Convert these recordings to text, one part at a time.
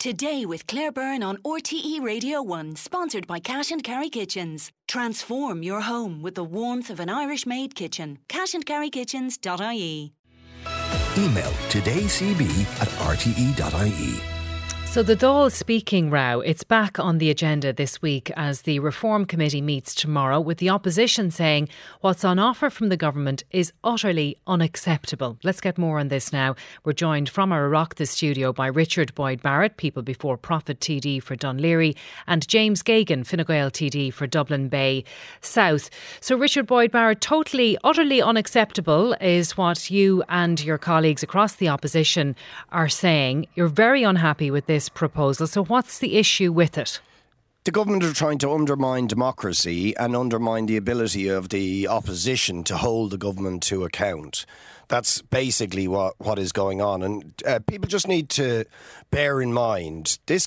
Today with Claire Byrne on RTE Radio 1, sponsored by Cash and Carry Kitchens. Transform your home with the warmth of an Irish-made kitchen. cashandcarrykitchens.ie. Email todayscb@rte.ie. So the Dáil speaking row, it's back on the agenda this week as the Reform Committee meets tomorrow, with the opposition saying what's on offer from the government is utterly unacceptable. Let's get more on this now. We're joined from our Oireachtas studio by Richard Boyd Barrett, People Before Profit TD for Dunleary, and James Geoghegan, Fine Gael TD for Dublin Bay South. So Richard Boyd Barrett, totally, utterly unacceptable is what you and your colleagues across the opposition are saying. You're very unhappy with this proposal. So what's the issue with it? The government are trying to undermine democracy and undermine the ability of the opposition to hold the government to account. That's basically what is going on. And people just need to bear in mind this.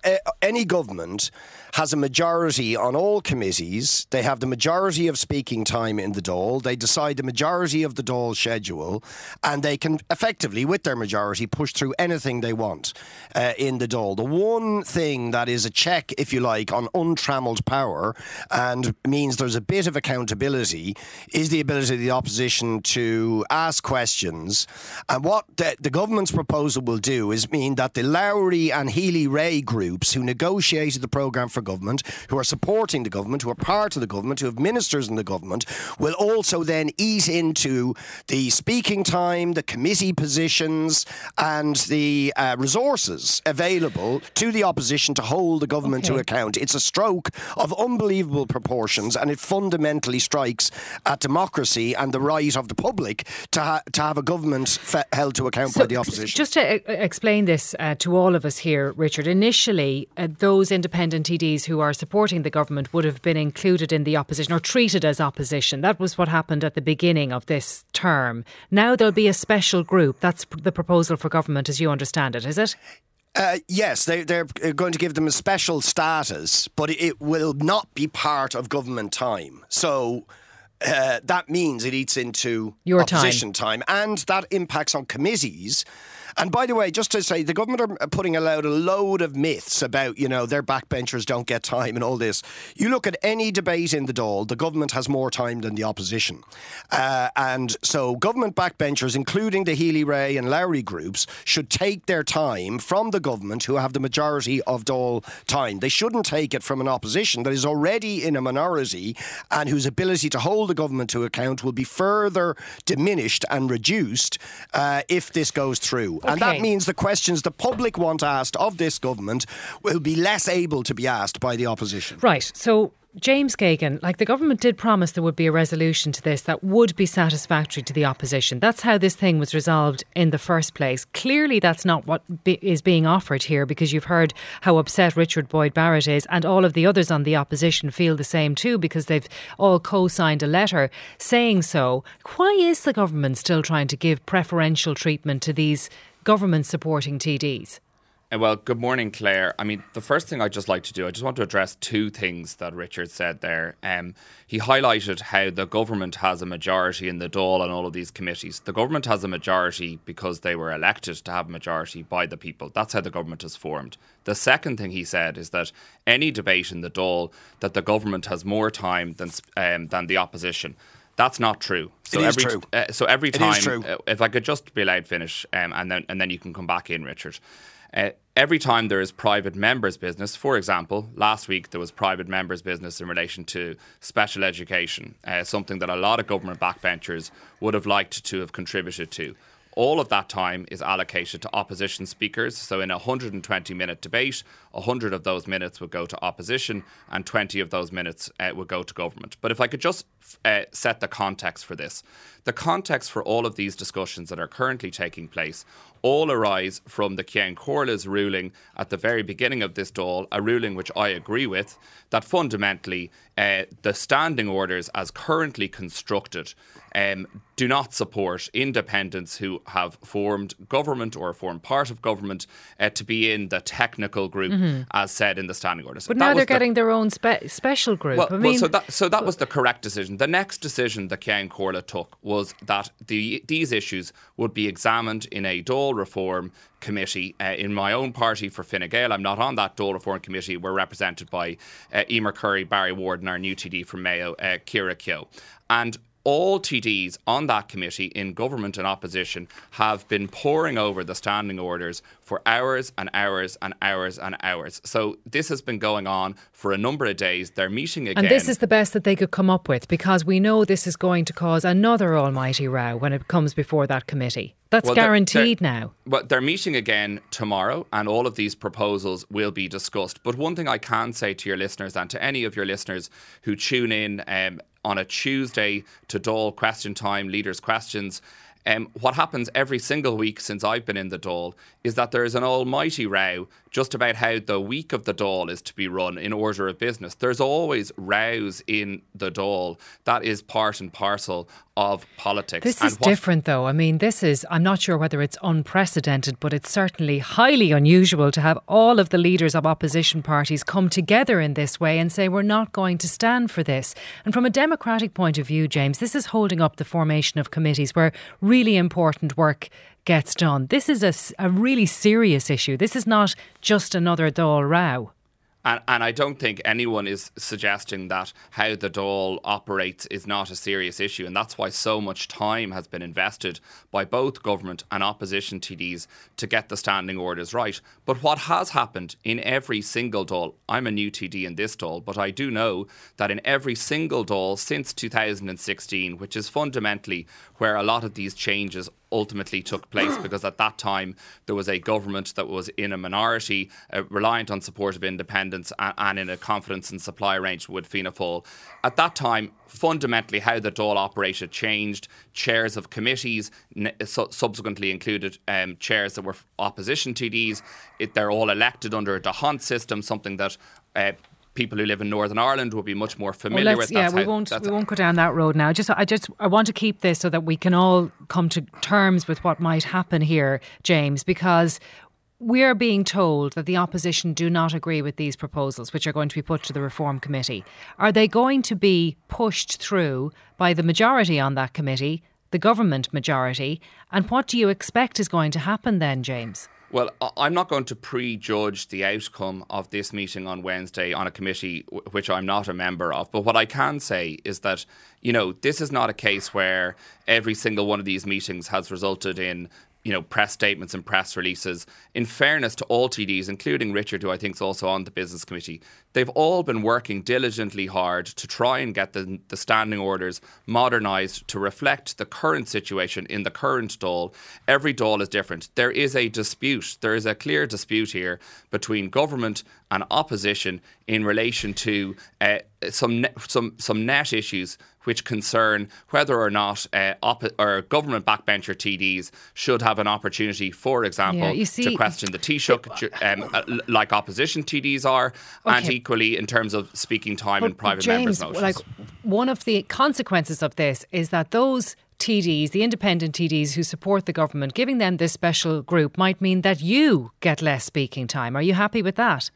Any government has a majority on all committees. They have the majority of speaking time in the Dáil. They decide the majority of the Dáil schedule, and they can effectively, with their majority, push through anything they want in the Dáil. The one thing that is a check, if you like, on untrammelled power and means there's a bit of accountability is the ability of the opposition to ask questions. And what the government's proposal will do is mean that the Lowry and Healy-Rae groups who negotiated the programme for government, who are supporting the government, who are part of the government, who have ministers in the government, will also then eat into the speaking time, the committee positions and the resources available to the opposition to hold the government to account. It's a stroke of unbelievable proportions, and it fundamentally strikes at democracy and the right of the public to have a government held to account by the opposition. Just to explain this to all of us here, Richard, initially those independent TDs who are supporting the government would have been included in the opposition or treated as opposition. That was what happened at the beginning of this term. Now there'll be a special group. That's the proposal for government as you understand it, is it? Yes, they're going to give them a special status, but it will not be part of government time. So that means it eats into your opposition time, and that impacts on committees. And by the way, just to say, the government are putting out a load of myths about, their backbenchers don't get time and all this. You look at any debate in the Dáil, the government has more time than the opposition. And so government backbenchers, including the Healy-Rae and Lowry groups, should take their time from the government, who have the majority of Dáil time. They shouldn't take it from an opposition that is already in a minority and whose ability to hold the government to account will be further diminished and reduced if this goes through. And that means the questions the public want asked of this government will be less able to be asked by the opposition. Right. So, James Geoghegan, the government did promise there would be a resolution to this that would be satisfactory to the opposition. That's how this thing was resolved in the first place. Clearly, that's not what is being offered here, because you've heard how upset Richard Boyd Barrett is, and all of the others on the opposition feel the same too, because they've all co-signed a letter saying so. Why is the government still trying to give preferential treatment to these government-supporting TDs? Well, good morning, Claire. The first thing I'd just like to do, I just want to address two things that Richard said there. He highlighted how the government has a majority in the Dáil and all of these committees. The government has a majority because they were elected to have a majority by the people. That's how the government is formed. The second thing he said is that any debate in the Dáil, that the government has more time than the opposition. That's not true. So it is true. So every time, it is true. If I could just be allowed to finish, and then you can come back in, Richard. Every time there is private members' business, for example, last week there was private members' business in relation to special education, something that a lot of government backbenchers would have liked to have contributed to. All of that time is allocated to opposition speakers. So in a 120-minute debate, 100 of those minutes would go to opposition and 20 of those minutes would go to government. But if I could just set the context for this. The context for all of these discussions that are currently taking place all arise from the Cian Corla's ruling at the very beginning of this Dáil, a ruling which I agree with, that fundamentally the standing orders as currently constructed do not support independents who have formed government or formed part of government to be in the technical group as said in the standing orders. But now they're getting their own special group. So that was the correct decision. The next decision that Cian Corla took was that these issues would be examined in a Dáil Dáil Reform Committee. In my own party for Fine Gael, I'm not on that Dáil Reform Committee. We're represented by Emer Curry, Barry Ward and our new TD from Mayo, Ciara Keogh. And all TDs on that committee, in government and opposition, have been poring over the standing orders for hours and hours and hours and hours. So this has been going on for a number of days. They're meeting again. And this is the best that they could come up with, because we know this is going to cause another almighty row when it comes before that committee. That's guaranteed now. But they're meeting again tomorrow, and all of these proposals will be discussed. But one thing I can say to your listeners, and to any of your listeners who tune in on a Tuesday to Dáil Question Time, Leaders' Questions, what happens every single week since I've been in the Dáil is that there is an almighty row just about how the week of the Dáil is to be run in order of business. There's always rows in the Dáil. That is part and parcel of politics. This is different, though. I mean, I'm not sure whether it's unprecedented, but it's certainly highly unusual to have all of the leaders of opposition parties come together in this way and say, we're not going to stand for this. And from a democratic point of view, James, this is holding up the formation of committees where really important work gets done. This is a really serious issue. This is not just another Dáil row. And I don't think anyone is suggesting that how the Dáil operates is not a serious issue. And that's why so much time has been invested by both government and opposition TDs to get the standing orders right. But what has happened in every single Dáil, I'm a new TD in this Dáil, but I do know that in every single Dáil since 2016, which is fundamentally where a lot of these changes ultimately took place, because at that time there was a government that was in a minority, reliant on support of independents and in a confidence and supply arrangement with Fianna Fáil. At that time, fundamentally how the Dáil operated changed. Chairs of committees subsequently included chairs that were opposition TDs. They're all elected under a D'Hondt system, something that people who live in Northern Ireland will be much more familiar with. We won't go down that road now. I want to keep this so that we can all come to terms with what might happen here, James, because we are being told that the opposition do not agree with these proposals, which are going to be put to the Reform Committee. Are they going to be pushed through by the majority on that committee, the government majority? And what do you expect is going to happen then, James? Well, I'm not going to prejudge the outcome of this meeting on Wednesday on a committee which I'm not a member of. But what I can say is that, this is not a case where every single one of these meetings has resulted in press statements and press releases. In fairness to all TDs, including Richard, who I think is also on the Business Committee, they've all been working diligently hard to try and get the standing orders modernised to reflect the current situation in the current Dáil. Every Dáil is different. There is a dispute. There is a clear dispute here between government and opposition in relation to some net issues which concern whether or not or government backbencher TDs should have an opportunity, for example, to question the Taoiseach, like opposition TDs are, and equally in terms of speaking time in private members' motions. One of the consequences of this is that those TDs, the independent TDs who support the government, giving them this special group might mean that you get less speaking time. Are you happy with that?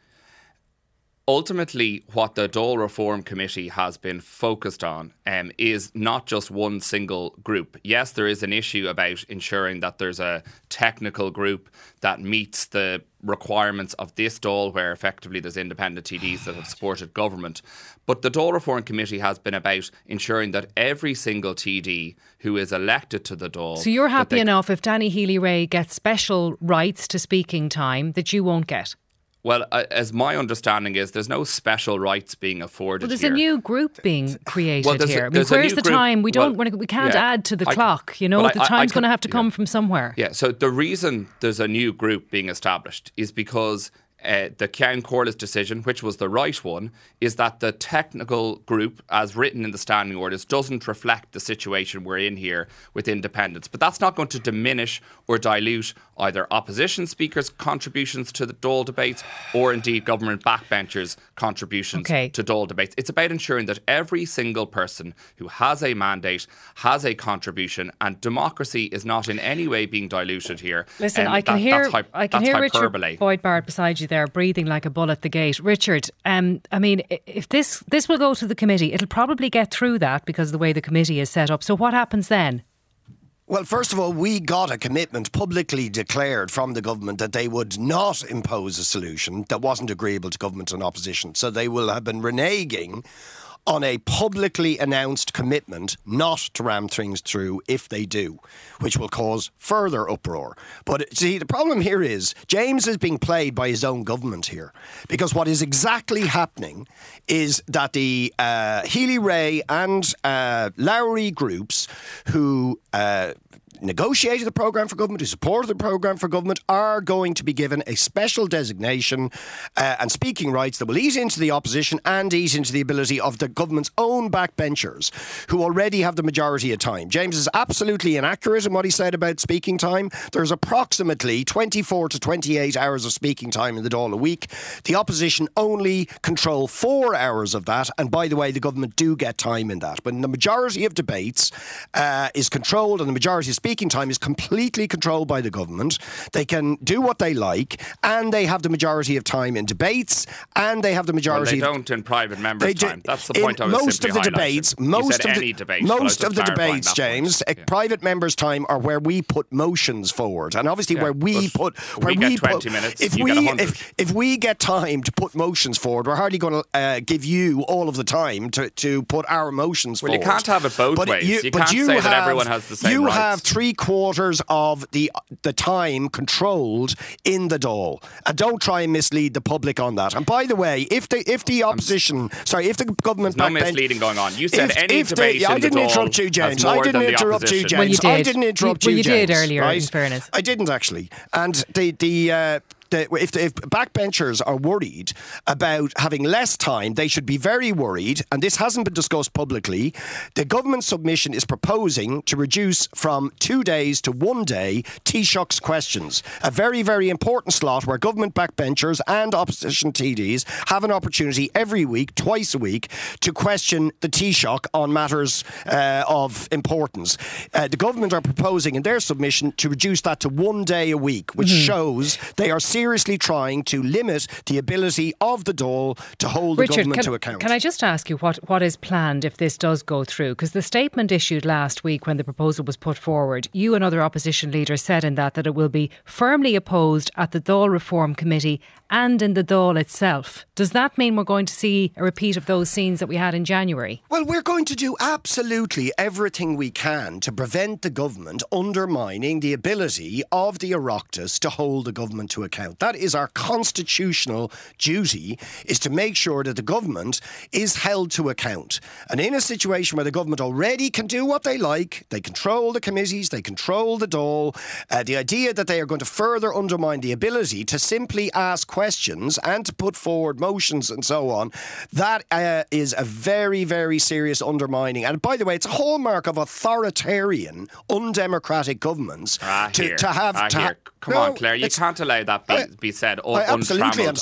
Ultimately, what the Dáil Reform Committee has been focused on is not just one single group. Yes, there is an issue about ensuring that there's a technical group that meets the requirements of this Dáil, where effectively there's independent TDs that have supported government. But the Dáil Reform Committee has been about ensuring that every single TD who is elected to the Dáil... So you're happy enough if Danny Healy-Rae gets special rights to speaking time that you won't get? Well, as my understanding is, there's no special rights being afforded. Well, there's here. a new group being created here. I mean, where's the time? We can't add to the clock. The time's going to have to come from somewhere. Yeah. So the reason there's a new group being established is because the Ceann Corless decision, which was the right one, is that the technical group, as written in the standing orders, doesn't reflect the situation we're in here with independents. But that's not going to diminish or dilute either opposition speakers' contributions to the Dáil debates or indeed government backbenchers' contributions to Dáil debates. It's about ensuring that every single person who has a mandate has a contribution, and democracy is not in any way being diluted here. Listen, I can hear Richard Boyd Barrett beside you there, breathing like a bull at the gate. Richard, I mean, if this will go to the committee, it'll probably get through that because of the way the committee is set up. So what happens then? Well, first of all, we got a commitment publicly declared from the government that they would not impose a solution that wasn't agreeable to government and opposition. So they will have been reneging on a publicly announced commitment not to ram things through if they do, which will cause further uproar. But see, the problem here is James is being played by his own government here, because what is exactly happening is that the Healy-Rae and Lowry groups who negotiated the programme for government, who supported the programme for government, are going to be given a special designation and speaking rights that will ease into the opposition and ease into the ability of the government's own backbenchers, who already have the majority of time. James is absolutely inaccurate in what he said about speaking time. There's approximately 24 to 28 hours of speaking time in the Dáil a week. The opposition only control 4 hours of that, and by the way, the government do get time in that. But the majority of debates is controlled, and the majority of speaking time is completely controlled by the government. They can do what they like, and they have the majority of time in debates, and they have the majority. Well, they don't in private members' time. That's the point I was most of the debates. Most of the debates, James. Private members' time are where we put motions forward, and obviously where we get 20 minutes. If we get time to put motions forward, we're hardly going to give you all of the time to put our motions forward. Well, you can't have it both ways. You can't say that everyone has the same rights. You have 3/4 of the time controlled in the Dáil, and don't try and mislead the public on that. And by the way, if the government, no misleading going on. You said any debate. I didn't interrupt you, James. Well, you did earlier. Right? In fairness, I didn't actually. And if backbenchers are worried about having less time, they should be very worried, and this hasn't been discussed publicly. The government submission is proposing to reduce from 2 days to 1 day Taoiseach's questions, a very, very important slot where government backbenchers and opposition TDs have an opportunity every week, twice a week, to question the Taoiseach on matters of importance. The government are proposing in their submission to reduce that to 1 day a week, which shows they are seriously trying to limit the ability of the Dáil to hold the government to account. Can I just ask you what is planned if this does go through? Because the statement issued last week when the proposal was put forward, you and other opposition leaders said in that it will be firmly opposed at the Dáil Reform Committee and in the Dáil itself. Does that mean we're going to see a repeat of those scenes that we had in January? Well, we're going to do absolutely everything we can to prevent the government undermining the ability of the Oireachtas to hold the government to account. That is our constitutional duty, is to make sure that the government is held to account. And in a situation where the government already can do what they like, they control the committees, they control the Dáil, the idea that they are going to further undermine the ability to simply ask questions and to put forward motions and so on, that is a very, very serious undermining. And by the way, it's a hallmark of authoritarian, undemocratic governments to have. Come on, Claire, you can't allow that be said untrammeled.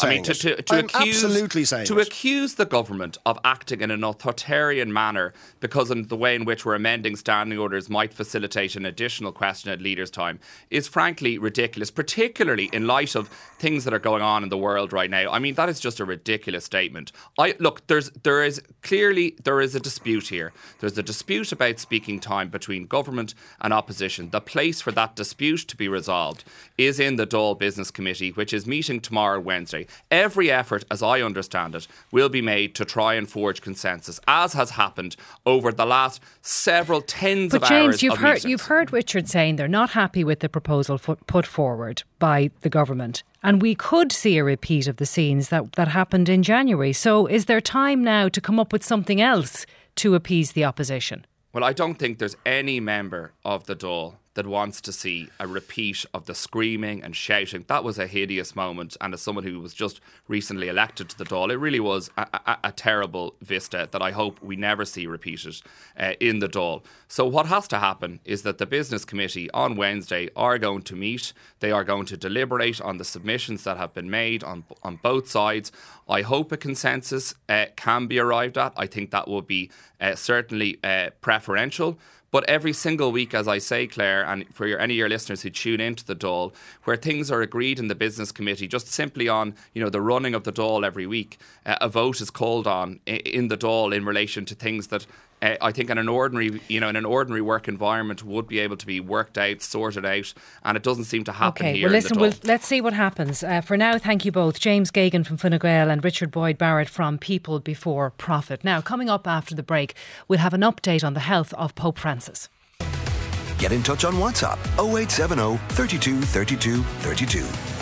To accuse the government of acting in an authoritarian manner because of the way in which we're amending standing orders might facilitate an additional question at leaders' time is frankly ridiculous, particularly in light of things that are going on in the world right now. I mean, that is just a ridiculous statement. There is a dispute here. There's a dispute about speaking time between government and opposition. The place for that dispute to be resolved is in the Dáil Business Committee, which is meeting tomorrow, Wednesday. Every effort, as I understand it, will be made to try and forge consensus, as has happened over the last several tens of hours. But James, you've heard Richard saying they're not happy with the proposal put forward by the government. And we could see a repeat of the scenes that happened in January. So is there time now to come up with something else to appease the opposition? Well, I don't think there's any member of the Dáil that wants to see a repeat of the screaming and shouting. That was a hideous moment, and as someone who was just recently elected to the Dáil, it really was a terrible vista that I hope we never see repeated in the Dáil. So what has to happen is that the Business Committee on Wednesday are going to meet. They are going to deliberate on the submissions that have been made on both sides. I hope a consensus can be arrived at. I think that will be certainly preferential. But every single week, as I say, Claire, and for any of your listeners who tune into the Dáil, where things are agreed in the Business Committee, just simply on the running of the Dáil every week, a vote is called on in the Dáil in relation to things that I think in an ordinary work environment would be able to be worked out, sorted out, and it doesn't seem to happen here. Well, listen, let's see what happens. For now, thank you both, James Geoghegan from Fine Gael and Richard Boyd Barrett from People Before Profit. Now, coming up after the break, we'll have an update on the health of Pope Francis. Get in touch on WhatsApp 0870 32 32 32.